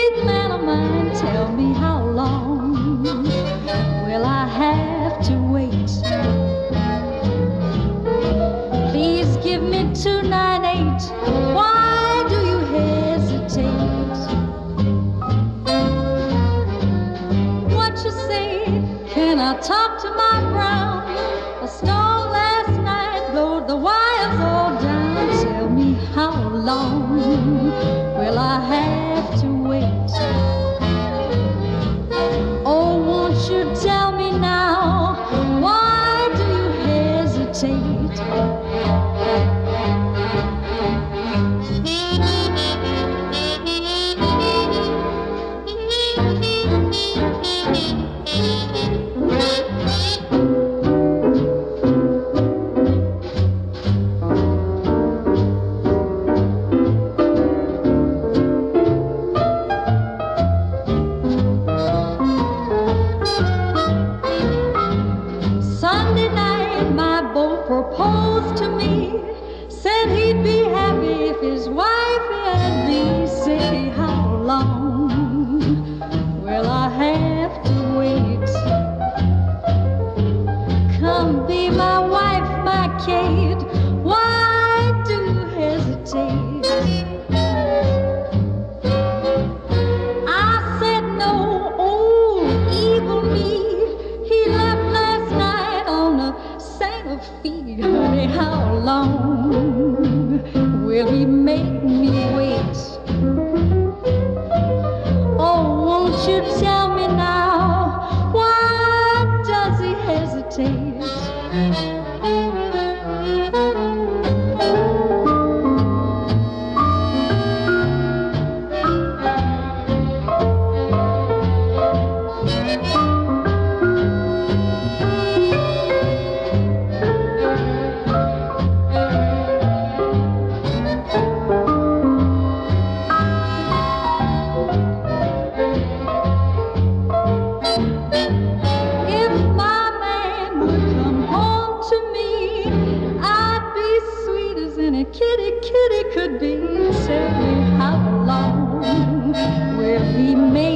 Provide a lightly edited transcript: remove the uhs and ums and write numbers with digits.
sweet man of mine, tell me how long will I have to wait? Please give me 298. Why do you hesitate? What you say? Can I talk to my brown? A storm last night blowed the wires all down. Tell me how long will I have to wait? Oh, won't you tell me now? Why do you hesitate? Sunday night, my beau proposed to me. Said he'd be happy if his wife and me. Say, how long will I have to wait? Come be my wife, my Kate. Why do you hesitate? I said no, oh, evil me. He left last night on a Santa Fe. Honey, how long will he make me wait? Oh, won't you tell me now? Why does he hesitate? If my man would come home to me, I'd be sweet as any kitty could be. Tell me how long will he make